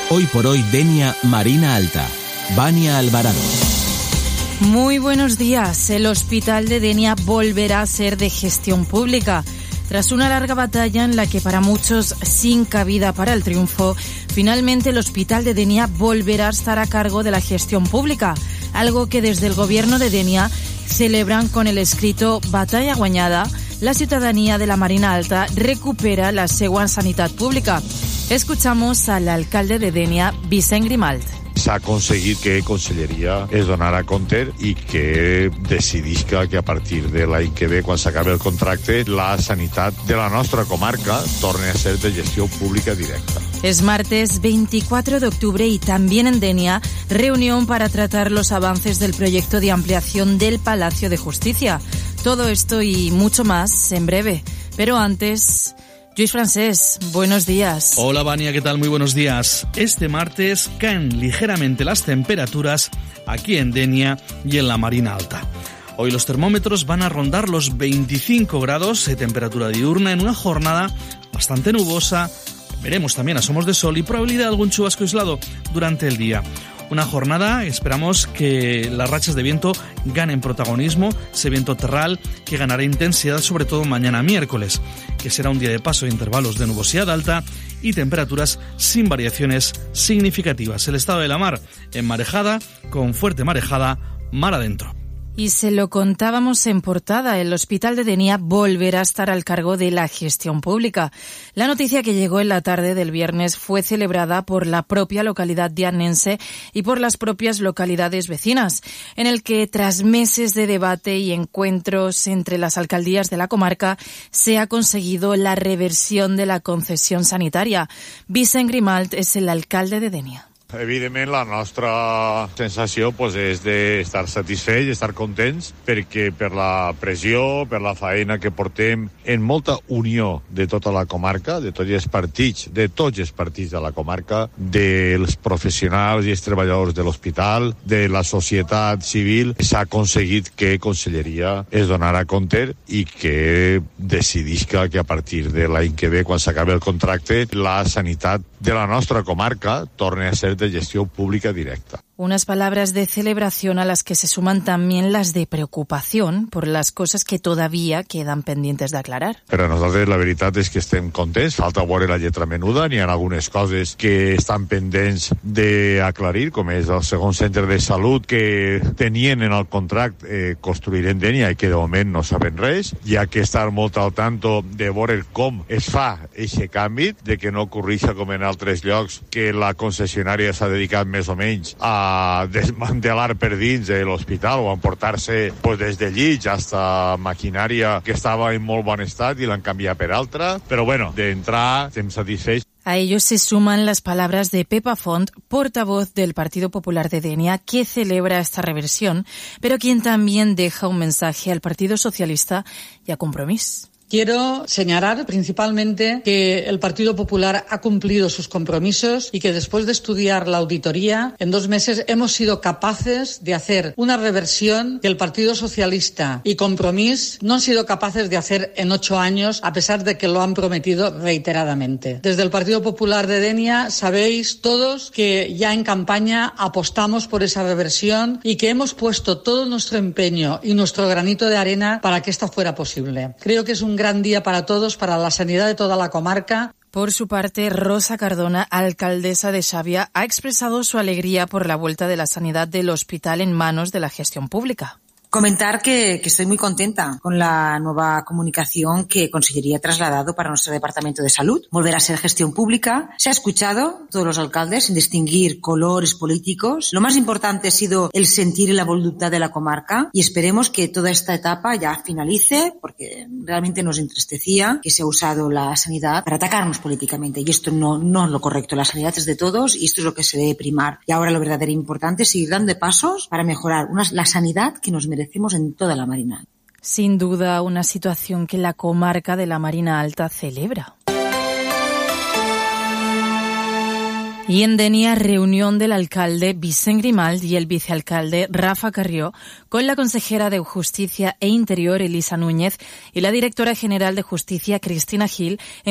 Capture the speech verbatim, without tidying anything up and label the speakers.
Speaker 1: Hoy por hoy Denia, Marina Alta. Vania Alvarado.
Speaker 2: Muy buenos días. El hospital de Denia volverá a ser de gestión pública. Tras una larga batalla en la que para muchos sin cabida para el triunfo, finalmente el hospital de Denia volverá a estar a cargo de la gestión pública, algo que desde el gobierno de Denia celebran con el escrito Batalla guanyada, la ciudadanía de la Marina Alta recupera la seua sanitat pública. Escuchamos al alcalde de Denia, Vicent Grimalt.
Speaker 3: S'ha aconseguit que Conselleria es donara compte i que decidisca que a partir de l'any que ve, quan s'acabi el contracte, la sanitat de la nostra comarca torni a ser de gestió pública directa.
Speaker 2: Es martes veinticuatro de octubre y también en Denia, reunión para tratar los avances del proyecto de ampliación del Palacio de Justicia. Todo esto y mucho más en breve. Pero antes, Lluís Francés, buenos días.
Speaker 4: Hola Vania, ¿qué tal? Muy buenos días. Este martes caen ligeramente las temperaturas aquí en Denia y en la Marina Alta. Hoy los termómetros van a rondar los veinticinco grados de temperatura diurna en una jornada bastante nubosa. Veremos también asomos de sol y probabilidad de algún chubasco aislado durante el día. Una jornada, esperamos que las rachas de viento ganen protagonismo, ese viento terral que ganará intensidad sobre todo mañana miércoles, que será un día de paso de intervalos de nubosidad alta y temperaturas sin variaciones significativas. El estado de la mar en marejada, con fuerte marejada, mar adentro.
Speaker 2: Y se lo contábamos en portada, el hospital de Denia volverá a estar al cargo de la gestión pública. La noticia que llegó en la tarde del viernes fue celebrada por la propia localidad diannense y por las propias localidades vecinas, en el que tras meses de debate y encuentros entre las alcaldías de la comarca se ha conseguido la reversión de la concesión sanitaria. Vicent Grimalt es el alcalde de Denia.
Speaker 3: Evidentment, la nostra sensació pues, és d'estar satisfets, estar contents, perquè per la pressió, per la faena que portem en molta unió de tota la comarca, de tots els partits, de tots els partits de la comarca, dels professionals i els treballadors de l'hospital, de la societat civil, s'ha aconseguit que Conselleria es donara compte i que decidisca que a partir de l'any que ve, quan s'acabi el contracte, la sanitat de la nostra comarca torni a ser de gestión pública directa.
Speaker 2: Unas palabras de celebración a las que se suman también las de preocupación por las cosas que todavía quedan pendientes de aclarar.
Speaker 3: Per a nosaltres la veritat és que estem contents, falta veure la lletra menuda, n'hi ha algunes coses que estan pendents d'aclarir, com és el segon centre de salut que tenien en el contracte eh, construir en Denia i que de moment no saben res. Hi ha que estar molt al tanto de veure com es fa aquest canvi, de que no ocorrisca com en altres llocs que la concessionària s'ha dedicat més o menys a a desmantelar per dins de l'hospital o a emportar-se pues, des de llits hasta maquinària que estava en molt bon estat i l'han canviat per altra. Però bueno, d'entrar estem satisfets.
Speaker 2: A ellos se suman las palabras de Pepa Font, portavoz del Partido Popular de Denia, que celebra esta reversión, pero quien también deja un mensaje al Partido Socialista y a Compromís.
Speaker 5: Quiero señalar principalmente que el Partido Popular ha cumplido sus compromisos y que después de estudiar la auditoría, en dos meses hemos sido capaces de hacer una reversión que el Partido Socialista y Compromís no han sido capaces de hacer en ocho años, a pesar de que lo han prometido reiteradamente. Desde el Partido Popular de Denia sabéis todos que ya en campaña apostamos por esa reversión y que hemos puesto todo nuestro empeño y nuestro granito de arena para que esta fuera posible. Creo que es un gran día para todos, para la sanidad de toda la comarca.
Speaker 2: Por su parte, Rosa Cardona, alcaldesa de Xàbia, ha expresado su alegría por la vuelta de la sanidad del hospital en manos de la gestión pública.
Speaker 6: Comentar que, que estoy muy contenta con la nueva comunicación que Consellería ha trasladado para nuestro Departamento de Salud. Volver a ser gestión pública. Se ha escuchado todos los alcaldes sin distinguir colores políticos. Lo más importante ha sido el sentir y la voluntad de la comarca y esperemos que toda esta etapa ya finalice porque realmente nos entristecía que se ha usado la sanidad para atacarnos políticamente y esto no, no es lo correcto. La sanidad es de todos y esto es lo que se debe primar. Y ahora lo verdaderamente importante es seguir dando pasos para mejorar una, la sanidad que nos merece merecemos en toda la Marina.
Speaker 2: Sin duda, una situación que la comarca de la Marina Alta celebra. Y en Denia, reunión del alcalde Vicent Grimalt y el vicealcalde Rafa Carrió con la consejera de Justicia e Interior Elisa Núñez y la directora general de Justicia Cristina Gil.